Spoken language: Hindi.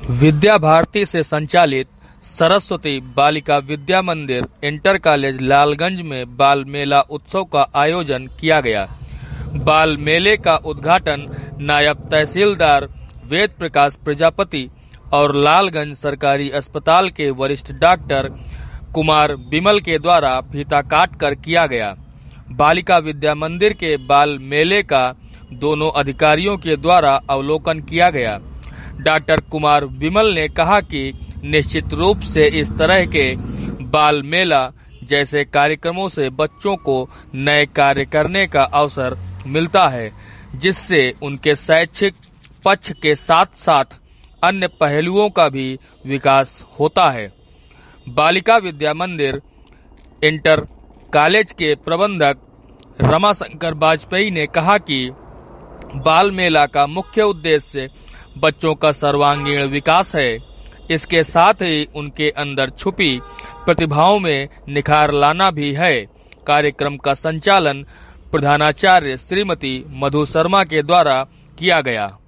विद्या भारती से संचालित सरस्वती बालिका विद्या मंदिर इंटर कॉलेज लालगंज में बाल मेला उत्सव का आयोजन किया गया। बाल मेले का उद्घाटन नायब तहसीलदार वेद प्रकाश प्रजापति और लालगंज सरकारी अस्पताल के वरिष्ठ डॉक्टर कुमार बिमल के द्वारा फीता काट कर किया गया। बालिका विद्या मंदिर के बाल मेले का दोनों अधिकारियों के द्वारा अवलोकन किया गया। डॉक्टर कुमार बिमल ने कहा कि निश्चित रूप से इस तरह के बाल मेला जैसे कार्यक्रमों से बच्चों को नए कार्य करने का अवसर मिलता है, जिससे उनके शैक्षिक पक्ष के साथ साथ अन्य पहलुओं का भी विकास होता है। बालिका विद्या मंदिर इंटर कॉलेज के प्रबंधक रमाशंकर वाजपेयी ने कहा कि बाल मेला का मुख्य उद्देश्य बच्चों का सर्वांगीण विकास है। इसके साथ ही उनके अंदर छुपी प्रतिभाओं में निखार लाना भी है। कार्यक्रम का संचालन प्रधानाचार्य श्रीमती मधु शर्मा के द्वारा किया गया।